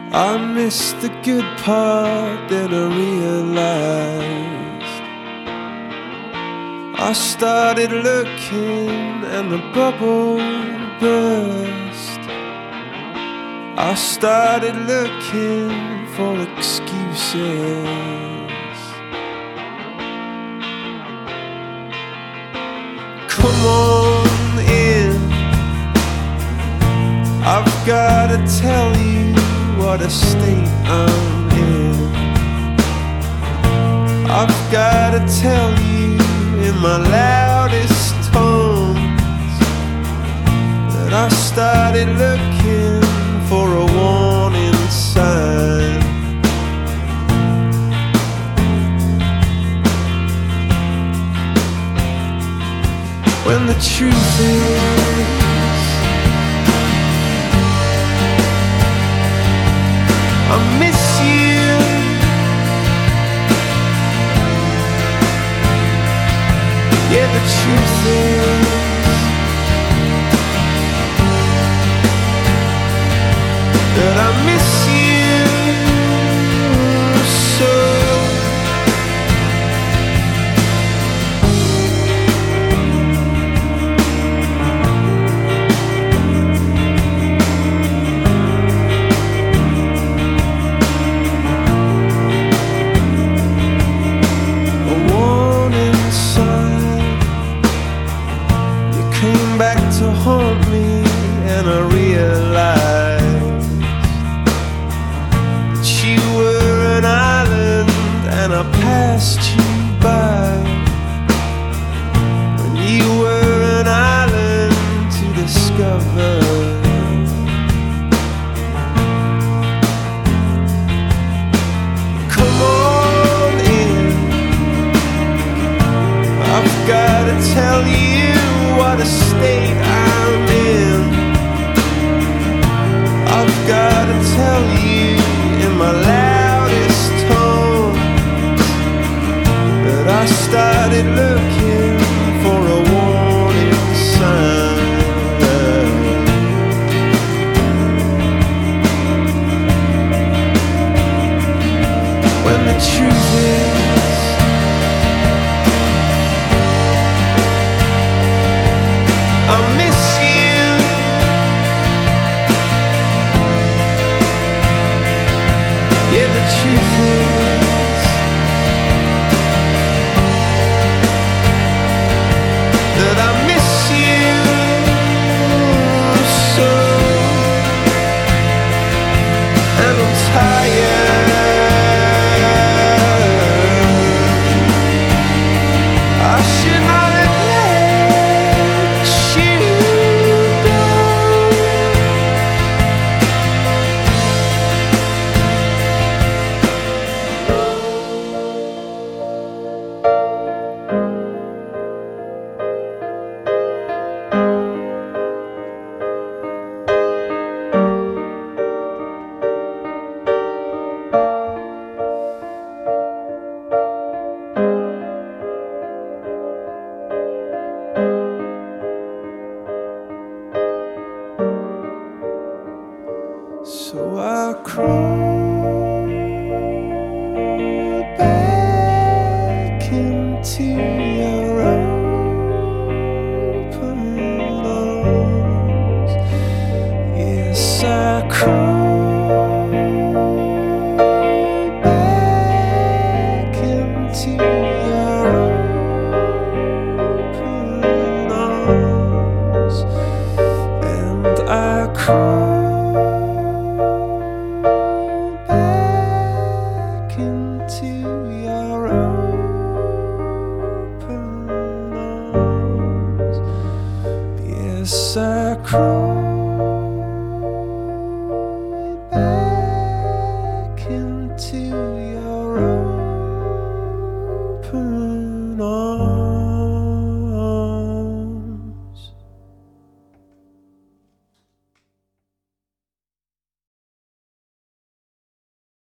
I missed the good part, then I realized I started looking and the bubble burst. I started looking for excuses. Come on in, I've gotta tell you what a state I'm in. I've gotta tell you in my loudest tones that I started looking for a warning sign. When the truth is I miss you. Yeah, the truth is that I miss you so. Back to haunt me, and I realized that you were an island and I passed you by when you were an island to discover. Come on in, I've gotta tell you what a state I'm in. I've gotta tell you in my loudest tones that I started looking for a warning sign. When the truth is I miss you. Yeah, the truth is that I miss you so, and I'm tired. I should not have let you go. So I crawl back into your open arms. Yes, I crawl back into your open arms, and I crawl into your open arms. Yes, I crawl